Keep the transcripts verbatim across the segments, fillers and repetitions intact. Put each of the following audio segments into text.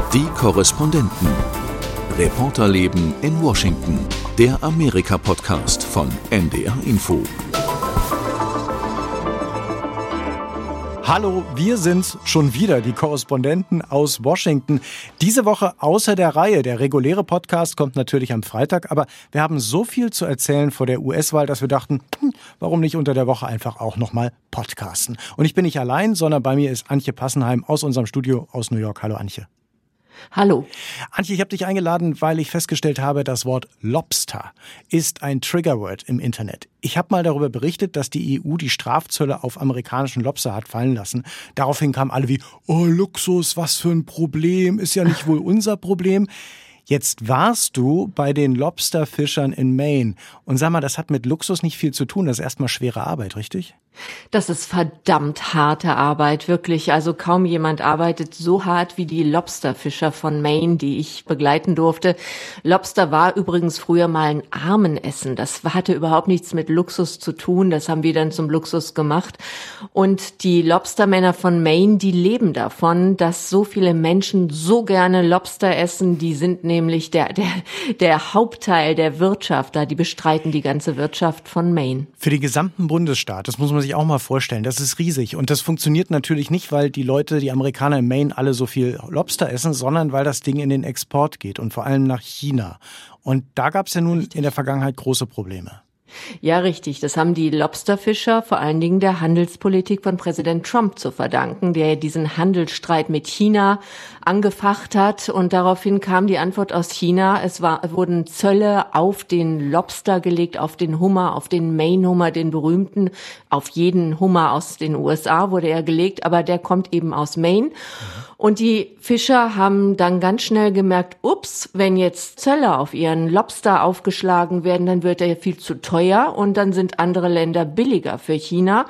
Die Korrespondenten. Reporterleben in Washington. Der Amerika-Podcast von N D R Info. Hallo, wir sind's schon wieder, die Korrespondenten aus Washington. Diese Woche außer der Reihe. Der reguläre Podcast kommt natürlich am Freitag, aber wir haben so viel zu erzählen vor der U S-Wahl, dass wir dachten, hm, warum nicht unter der Woche einfach auch nochmal podcasten. Und ich bin nicht allein, sondern bei mir ist Antje Passenheim aus unserem Studio aus New York. Hallo Antje. Hallo. Antje, ich habe dich eingeladen, weil ich festgestellt habe, das Wort Lobster ist ein Triggerword im Internet. Ich habe mal darüber berichtet, dass die E U die Strafzölle auf amerikanischen Lobster hat fallen lassen. Daraufhin kamen alle wie, oh Luxus, was für ein Problem, ist ja nicht wohl unser Problem. Jetzt warst du bei den Lobsterfischern in Maine. Und sag mal, das hat mit Luxus nicht viel zu tun. Das ist erstmal schwere Arbeit, richtig? Das ist verdammt harte Arbeit, wirklich. Also kaum jemand arbeitet so hart wie die Lobsterfischer von Maine, die ich begleiten durfte. Lobster war übrigens früher mal ein Armenessen. Das hatte überhaupt nichts mit Luxus zu tun. Das haben wir dann zum Luxus gemacht. Und die Lobstermänner von Maine, die leben davon, dass so viele Menschen so gerne Lobster essen. Die sind nämlich der, der, der Hauptteil der Wirtschaft da. Die bestreiten die ganze Wirtschaft von Maine. Für den gesamten Bundesstaat, das muss man sich auch mal vorstellen, das ist riesig. Und das funktioniert natürlich nicht, weil die Leute, die Amerikaner in Maine alle so viel Lobster essen, sondern weil das Ding in den Export geht und vor allem nach China. Und da gab es ja nun in der Vergangenheit große Probleme. Ja, richtig. Das haben die Lobsterfischer vor allen Dingen der Handelspolitik von Präsident Trump zu verdanken, der diesen Handelsstreit mit China angefacht hat. Und daraufhin kam die Antwort aus China. Es war, wurden Zölle auf den Lobster gelegt, auf den Hummer, auf den Maine-Hummer, den berühmten. Auf jeden Hummer aus den U S A wurde er gelegt, aber der kommt eben aus Maine. Mhm. Und die Fischer haben dann ganz schnell gemerkt, ups, wenn jetzt Zölle auf ihren Lobster aufgeschlagen werden, dann wird er viel zu teuer und dann sind andere Länder billiger für China.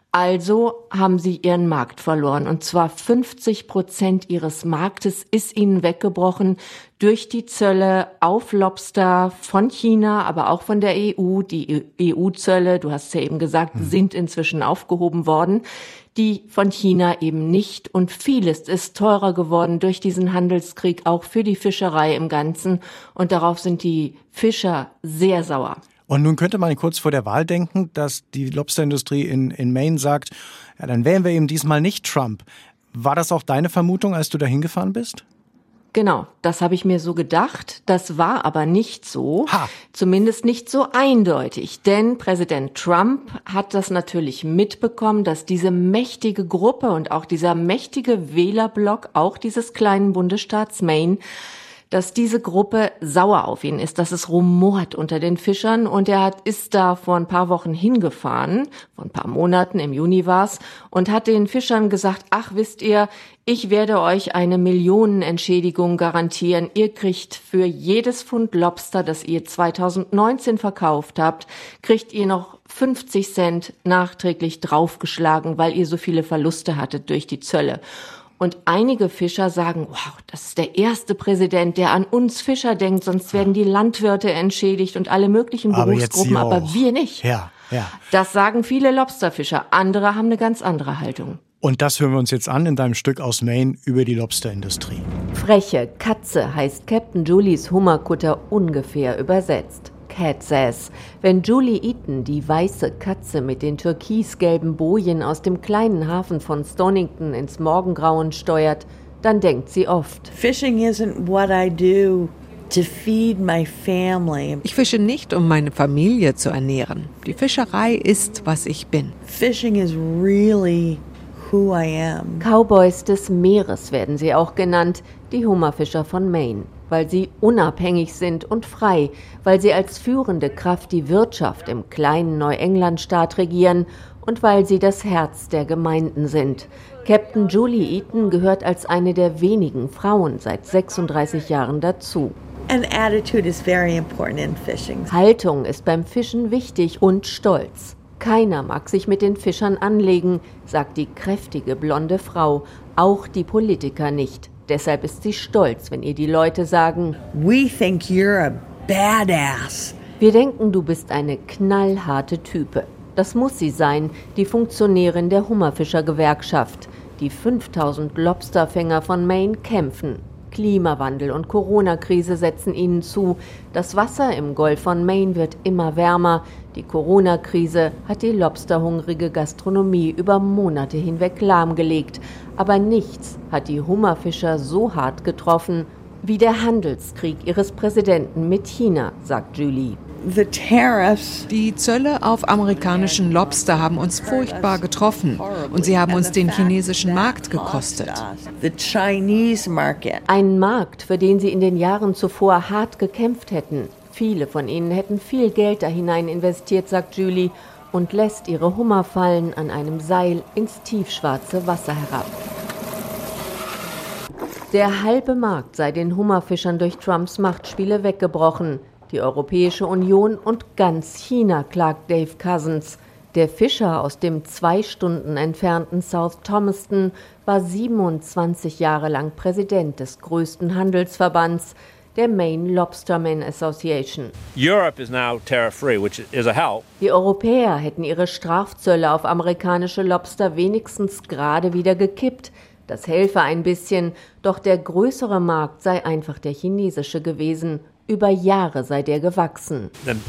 Also haben sie ihren Markt verloren. Und zwar fünfzig Prozent ihres Marktes ist ihnen weggebrochen durch die Zölle auf Lobster von China, aber auch von der E U. Die E U-Zölle, du hast es ja eben gesagt, hm. sind inzwischen aufgehoben worden. Die von China eben nicht. Und vieles ist teurer geworden durch diesen Handelskrieg, auch für die Fischerei im Ganzen. Und darauf sind die Fischer sehr sauer. Und nun könnte man kurz vor der Wahl denken, dass die Lobsterindustrie in, in Maine sagt, ja, dann wählen wir eben diesmal nicht Trump. War das auch deine Vermutung, als du da hingefahren bist? Genau, das habe ich mir so gedacht. Das war aber nicht so, ha. Zumindest nicht so eindeutig. Denn Präsident Trump hat das natürlich mitbekommen, dass diese mächtige Gruppe und auch dieser mächtige Wählerblock, auch dieses kleinen Bundesstaats Maine, dass diese Gruppe sauer auf ihn ist, dass es rumort unter den Fischern. Und er hat, ist da vor ein paar Wochen hingefahren, vor ein paar Monaten, im Juni war's, und hat den Fischern gesagt, ach, wisst ihr, ich werde euch eine Millionenentschädigung garantieren. Ihr kriegt für jedes Pfund Lobster, das ihr zweitausendneunzehn verkauft habt, kriegt ihr noch fünfzig Cent nachträglich draufgeschlagen, weil ihr so viele Verluste hattet durch die Zölle. Und einige Fischer sagen, wow, das ist der erste Präsident, der an uns Fischer denkt, sonst werden die Landwirte entschädigt und alle möglichen Berufsgruppen, aber, aber wir nicht. Ja, ja. Das sagen viele Lobsterfischer. Andere haben eine ganz andere Haltung. Und das hören wir uns jetzt an in deinem Stück aus Maine über die Lobsterindustrie. Freche Katze heißt Captain Julies Hummerkutter ungefähr übersetzt. Cat says. Wenn Julie Eaton, die weiße Katze mit den türkisgelben Bojen aus dem kleinen Hafen von Stonington ins Morgengrauen steuert, dann denkt sie oft: Fishing isn't what I do to feed my family. Ich fische nicht, um meine Familie zu ernähren. Die Fischerei ist, was ich bin. Fishing is really who I am. Cowboys des Meeres werden sie auch genannt, die Hummerfischer von Maine. Weil sie unabhängig sind und frei, weil sie als führende Kraft die Wirtschaft im kleinen Neuenglandstaat regieren und weil sie das Herz der Gemeinden sind. Captain Julie Eaton gehört als eine der wenigen Frauen seit sechsunddreißig Jahren dazu. An attitude is very important in fishing. Haltung ist beim Fischen wichtig und Stolz. Keiner mag sich mit den Fischern anlegen, sagt die kräftige blonde Frau, auch die Politiker nicht. Deshalb ist sie stolz, wenn ihr die Leute sagen: We think you're a badass. Wir denken, du bist eine knallharte Type. Das muss sie sein, die Funktionärin der Hummerfischer-Gewerkschaft. Die fünftausend Lobsterfänger von Maine kämpfen. Klimawandel und Corona-Krise setzen ihnen zu. Das Wasser im Golf von Maine wird immer wärmer. Die Corona-Krise hat die lobsterhungrige Gastronomie über Monate hinweg lahmgelegt. Aber nichts hat die Hummerfischer so hart getroffen wie der Handelskrieg ihres Präsidenten mit China, sagt Julie. The tariffs. Die Zölle auf amerikanischen Lobster haben uns furchtbar getroffen und sie haben uns den chinesischen Markt gekostet. The Chinese market. Ein Markt, für den sie in den Jahren zuvor hart gekämpft hätten. Viele von ihnen hätten viel Geld da hinein investiert, sagt Julie, und lässt ihre Hummerfallen an einem Seil ins tiefschwarze Wasser herab. Der halbe Markt sei den Hummerfischern durch Trumps Machtspiele weggebrochen. Die Europäische Union und ganz China, klagt Dave Cousins. Der Fischer aus dem zwei Stunden entfernten South Thomaston war siebenundzwanzig Jahre lang Präsident des größten Handelsverbands, der Maine Lobstermen Association. Europe is now tariff-free, which is a help. Die Europäer hätten ihre Strafzölle auf amerikanische Lobster wenigstens gerade wieder gekippt. Das helfe ein bisschen, doch der größere Markt sei einfach der chinesische gewesen. Über Jahre sei der gewachsen.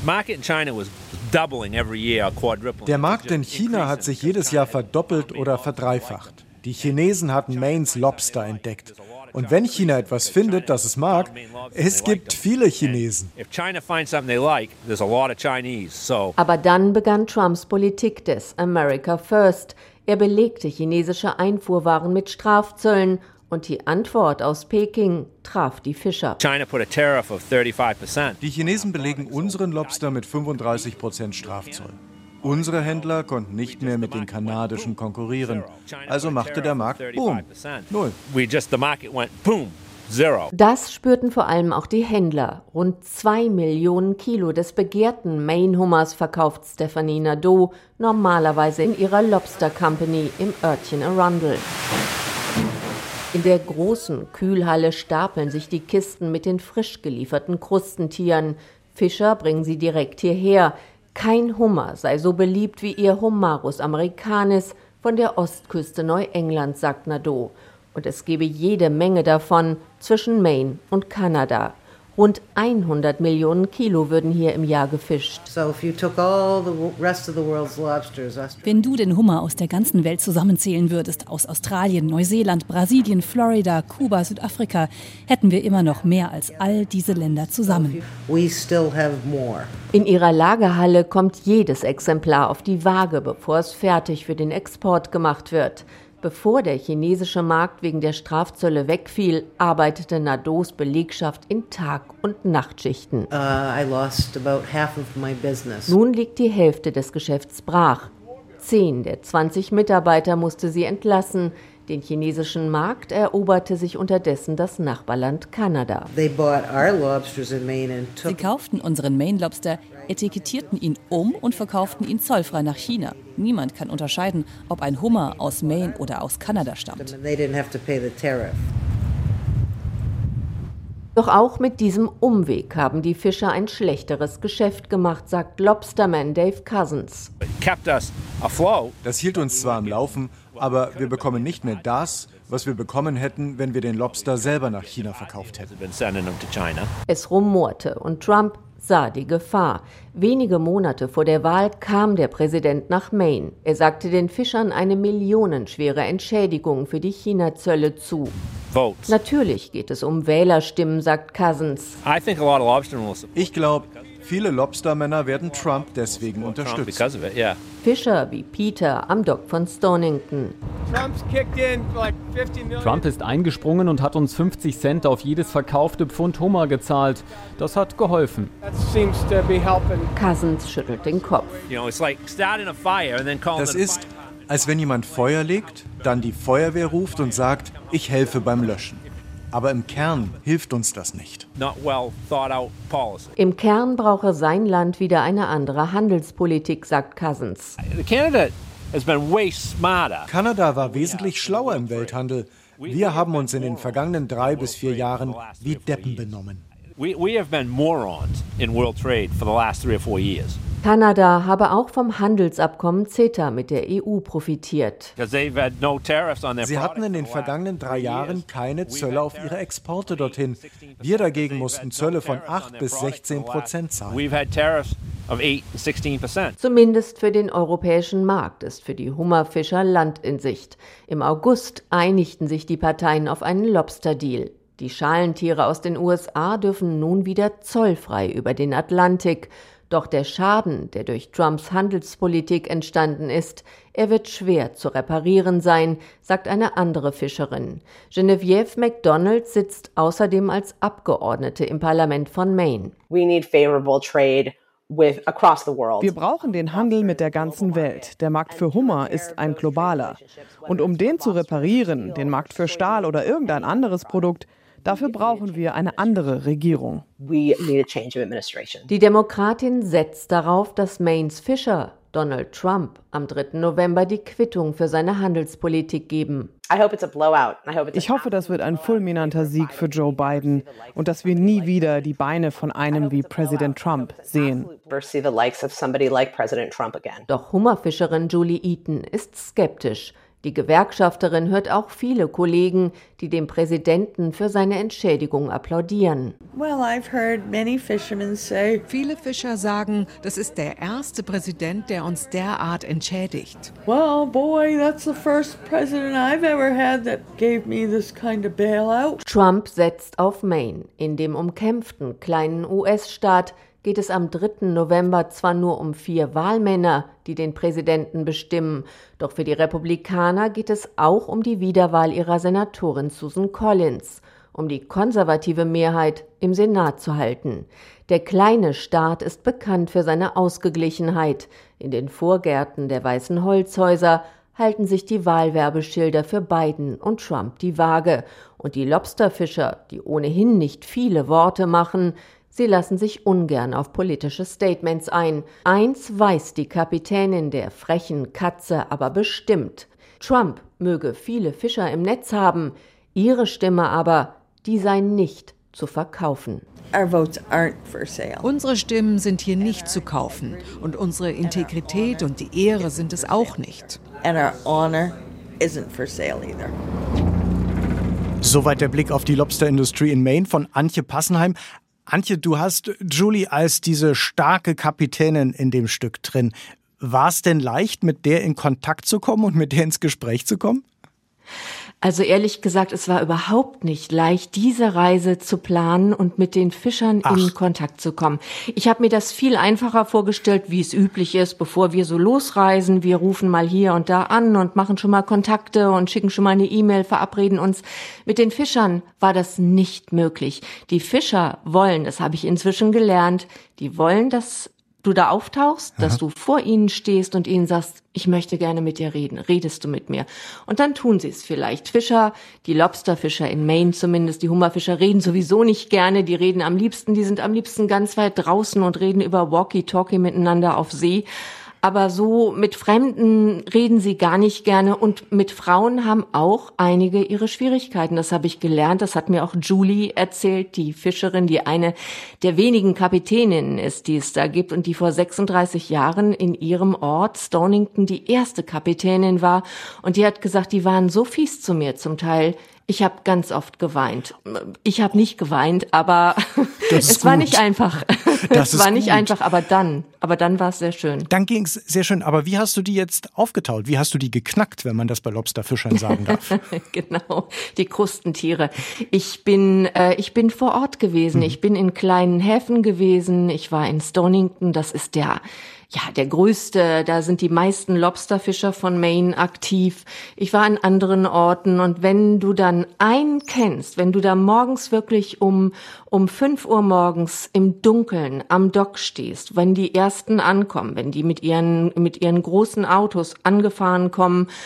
Der Markt in China hat sich jedes Jahr verdoppelt oder verdreifacht. Die Chinesen hatten Maines Lobster entdeckt. Und wenn China etwas findet, das es mag, es gibt viele Chinesen. Aber dann begann Trumps Politik des America First. Er belegte chinesische Einfuhrwaren mit Strafzöllen. Und die Antwort aus Peking traf die Fischer. Die Chinesen belegen unseren Lobster mit fünfunddreißig Prozent Strafzoll. Unsere Händler konnten nicht mehr mit den kanadischen konkurrieren. Also machte der Markt Boom. Null. Das spürten vor allem auch die Händler. Rund zwei Millionen Kilo des begehrten Maine-Hummers verkauft Stephanie Nadeau normalerweise in ihrer Lobster Company im Örtchen Arundel. In der großen Kühlhalle stapeln sich die Kisten mit den frisch gelieferten Krustentieren. Fischer bringen sie direkt hierher. Kein Hummer sei so beliebt wie ihr Hummarus americanis von der Ostküste Neuenglands, sagt Nadeau. Und es gebe jede Menge davon zwischen Maine und Kanada. Rund hundert Millionen Kilo würden hier im Jahr gefischt. Wenn du den Hummer aus der ganzen Welt zusammenzählen würdest, aus Australien, Neuseeland, Brasilien, Florida, Kuba, Südafrika, hätten wir immer noch mehr als all diese Länder zusammen. In ihrer Lagerhalle kommt jedes Exemplar auf die Waage, bevor es fertig für den Export gemacht wird. Bevor der chinesische Markt wegen der Strafzölle wegfiel, arbeitete Nadeaus Belegschaft in Tag- und Nachtschichten. Uh, I lost about half of my business. Nun liegt die Hälfte des Geschäfts brach. Zehn der zwanzig Mitarbeiter musste sie entlassen. Den chinesischen Markt eroberte sich unterdessen das Nachbarland Kanada. They bought our lobsters in Maine and took Sie kauften unseren Maine-Lobster, etikettierten ihn um und verkauften ihn zollfrei nach China. Niemand kann unterscheiden, ob ein Hummer aus Maine oder aus Kanada stammt. They didn't have to pay the tariff. Doch auch mit diesem Umweg haben die Fischer ein schlechteres Geschäft gemacht, sagt Lobsterman Dave Cousins. Das hielt uns zwar am Laufen, aber wir bekommen nicht mehr das, was wir bekommen hätten, wenn wir den Lobster selber nach China verkauft hätten. Es rumorte und Trump sah die Gefahr. Wenige Monate vor der Wahl kam der Präsident nach Maine. Er sagte den Fischern eine millionenschwere Entschädigung für die China-Zölle zu. Votes. Natürlich geht es um Wählerstimmen, sagt Cousins. Ich glaube, viele Lobstermänner werden Trump deswegen unterstützen. Fischer wie Peter am Dock von Stonington. Trump ist eingesprungen und hat uns fünfzig Cent auf jedes verkaufte Pfund Hummer gezahlt. Das hat geholfen. Cousins schüttelt den Kopf. Das ist, als wenn jemand Feuer legt, dann die Feuerwehr ruft und sagt, ich helfe beim Löschen. Aber im Kern hilft uns das nicht. Im Kern brauche sein Land wieder eine andere Handelspolitik, sagt Cousins. Kanada war wesentlich schlauer im Welthandel. Wir haben uns in den vergangenen drei bis vier Jahren wie Deppen benommen. We, we have been morons in world trade for the last three or four years. Kanada habe auch vom Handelsabkommen CETA mit der E U profitiert. Sie hatten in den vergangenen drei Jahren keine Zölle auf ihre Exporte dorthin. Wir dagegen mussten Zölle von acht bis sechzehn Prozent zahlen. Zumindest für den europäischen Markt ist für die Hummerfischer Land in Sicht. Im August einigten sich die Parteien auf einen Lobster-Deal. Die Schalentiere aus den U S A dürfen nun wieder zollfrei über den Atlantik. Doch der Schaden, der durch Trumps Handelspolitik entstanden ist, er wird schwer zu reparieren sein, sagt eine andere Fischerin. Genevieve McDonald sitzt außerdem als Abgeordnete im Parlament von Maine. We need favorable trade with across the world. Wir brauchen den Handel mit der ganzen Welt. Der Markt für Hummer ist ein globaler. Und um den zu reparieren, den Markt für Stahl oder irgendein anderes Produkt, dafür brauchen wir eine andere Regierung. We need a change of administration. Die Demokratin setzt darauf, dass Maines Fischer Donald Trump am dritten November die Quittung für seine Handelspolitik geben. Ich hoffe, das wird ein fulminanter Sieg für Joe Biden und dass wir nie wieder die Beine von einem wie Präsident Trump sehen. Doch Hummerfischerin Julie Eaton ist skeptisch. Die Gewerkschafterin hört auch viele Kollegen, die dem Präsidenten für seine Entschädigung applaudieren. Well, I've heard many fishermen say, viele Fischer sagen, das ist der erste Präsident, der uns derart entschädigt. Well, boy, that's the first president I've ever had that gave me this kind of bailout. Trump setzt auf Maine. In dem umkämpften kleinen U S-Staat geht es am dritten November zwar nur um vier Wahlmänner, die den Präsidenten bestimmen, doch für die Republikaner geht es auch um die Wiederwahl ihrer Senatorin Susan Collins, um die konservative Mehrheit im Senat zu halten. Der kleine Staat ist bekannt für seine Ausgeglichenheit. In den Vorgärten der Weißen Holzhäuser halten sich die Wahlwerbeschilder für Biden und Trump die Waage. Und die Lobsterfischer, die ohnehin nicht viele Worte machen, sie lassen sich ungern auf politische Statements ein. Eins weiß die Kapitänin der frechen Katze aber bestimmt. Trump möge viele Fischer im Netz haben, ihre Stimme aber, die sei nicht zu verkaufen. Our votes aren't for sale. Unsere Stimmen sind hier nicht zu kaufen und unsere Integrität und die Ehre sind es auch nicht. And our honor isn't for sale either. Soweit der Blick auf die Lobsterindustrie in Maine von Antje Passenheim. Antje, du hast Julie als diese starke Kapitänin in dem Stück drin. War es denn leicht, mit der in Kontakt zu kommen und mit der ins Gespräch zu kommen? Also ehrlich gesagt, es war überhaupt nicht leicht, diese Reise zu planen und mit den Fischern Ach. in Kontakt zu kommen. Ich habe mir das viel einfacher vorgestellt, wie es üblich ist, bevor wir so losreisen. Wir rufen mal hier und da an und machen schon mal Kontakte und schicken schon mal eine E-Mail, verabreden uns. Mit den Fischern war das nicht möglich. Die Fischer wollen, das habe ich inzwischen gelernt, die wollen, dass du da auftauchst, dass Aha. du vor ihnen stehst und ihnen sagst, ich möchte gerne mit dir reden, redest du mit mir? Und dann tun sie es vielleicht. Fischer, die Lobsterfischer in Maine zumindest, die Hummerfischer reden sowieso nicht gerne, die reden am liebsten, die sind am liebsten ganz weit draußen und reden über Walkie-Talkie miteinander auf See. Aber so mit Fremden reden sie gar nicht gerne und mit Frauen haben auch einige ihre Schwierigkeiten. Das habe ich gelernt, das hat mir auch Julie erzählt, die Fischerin, die eine der wenigen Kapitäninnen ist, die es da gibt und die vor sechsunddreißig Jahren in ihrem Ort Stonington die erste Kapitänin war. Und die hat gesagt, die waren so fies zu mir zum Teil. Ich habe ganz oft geweint. Ich habe nicht geweint, aber es gut. war nicht einfach. Das es war nicht gut. einfach, aber dann, aber dann war es sehr schön. Dann ging es sehr schön. Aber wie hast du die jetzt aufgetaut? Wie hast du die geknackt, wenn man das bei Lobsterfischern sagen darf? Genau, die Krustentiere. Ich bin, äh, ich bin vor Ort gewesen. Mhm. Ich bin in kleinen Häfen gewesen. Ich war in Stonington. Das ist der Ja, der größte, da sind die meisten Lobsterfischer von Maine aktiv. Ich war an anderen Orten und wenn du dann einen kennst, wenn du da morgens wirklich um um fünf Uhr morgens im Dunkeln am Dock stehst, wenn die ersten ankommen, wenn die mit ihren mit ihren großen Autos angefahren kommen,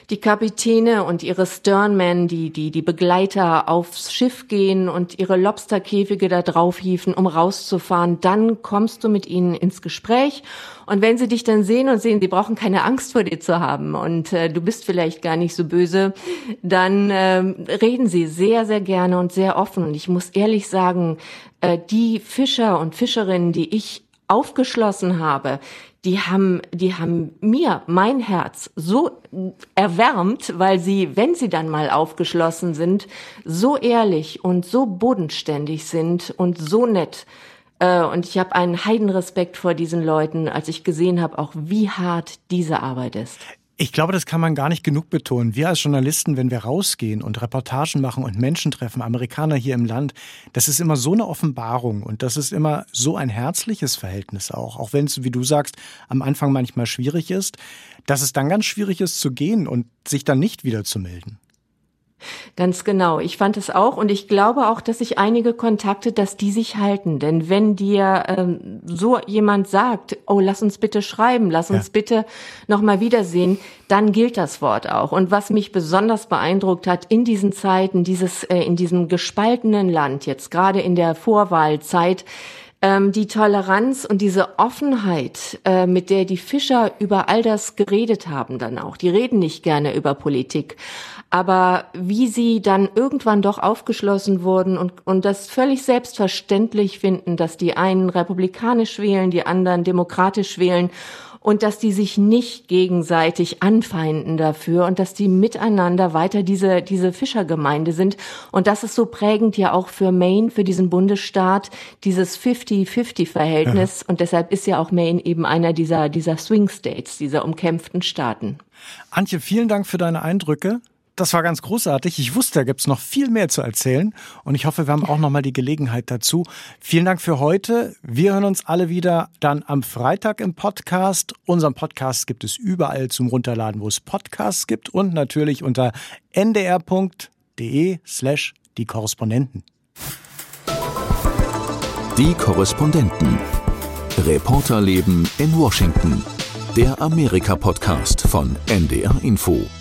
die Kapitäne und ihre Sternmen, die, die, die Begleiter aufs Schiff gehen und ihre Lobsterkäfige da drauf hieven, um rauszufahren, dann kommst du mit ihnen ins Gespräch. Und wenn sie dich dann sehen und sehen, sie brauchen keine Angst vor dir zu haben und äh, du bist vielleicht gar nicht so böse, dann äh, reden sie sehr, sehr gerne und sehr offen. Und ich muss ehrlich sagen, äh, die Fischer und Fischerinnen, die ich aufgeschlossen habe, die haben, die haben mir mein Herz so erwärmt, weil sie, wenn sie dann mal aufgeschlossen sind, so ehrlich und so bodenständig sind und so nett. Und ich habe einen Heidenrespekt vor diesen Leuten, als ich gesehen habe, auch wie hart diese Arbeit ist. Ich glaube, das kann man gar nicht genug betonen. Wir als Journalisten, wenn wir rausgehen und Reportagen machen und Menschen treffen, Amerikaner hier im Land, das ist immer so eine Offenbarung und das ist immer so ein herzliches Verhältnis auch. Auch wenn es, wie du sagst, am Anfang manchmal schwierig ist, dass es dann ganz schwierig ist zu gehen und sich dann nicht wieder zu melden. Ganz genau. Ich fand es auch und ich glaube auch, dass ich einige Kontakte, dass die sich halten. Denn wenn dir ähm, so jemand sagt, oh, lass uns bitte schreiben, lass uns ja. bitte nochmal wiedersehen, dann gilt das Wort auch. Und was mich besonders beeindruckt hat in diesen Zeiten, dieses äh, in diesem gespaltenen Land, jetzt gerade in der Vorwahlzeit, ähm, die Toleranz und diese Offenheit, äh, mit der die Fischer über all das geredet haben dann auch. Die reden nicht gerne über Politik. Aber wie sie dann irgendwann doch aufgeschlossen wurden und, und das völlig selbstverständlich finden, dass die einen republikanisch wählen, die anderen demokratisch wählen und dass die sich nicht gegenseitig anfeinden dafür und dass die miteinander weiter diese, diese Fischergemeinde sind. Und das ist so prägend ja auch für Maine, für diesen Bundesstaat, dieses fifty-fifty-Verhältnis. Ja. Und deshalb ist ja auch Maine eben einer dieser, dieser Swing States, dieser umkämpften Staaten. Antje, vielen Dank für deine Eindrücke. Das war ganz großartig. Ich wusste, da gibt es noch viel mehr zu erzählen und ich hoffe, wir haben auch noch mal die Gelegenheit dazu. Vielen Dank für heute. Wir hören uns alle wieder dann am Freitag im Podcast. Unseren Podcast gibt es überall zum Runterladen, wo es Podcasts gibt und natürlich unter ndr.de slash die Korrespondenten. Die Korrespondenten. Reporterleben in Washington. Der Amerika-Podcast von N D R Info.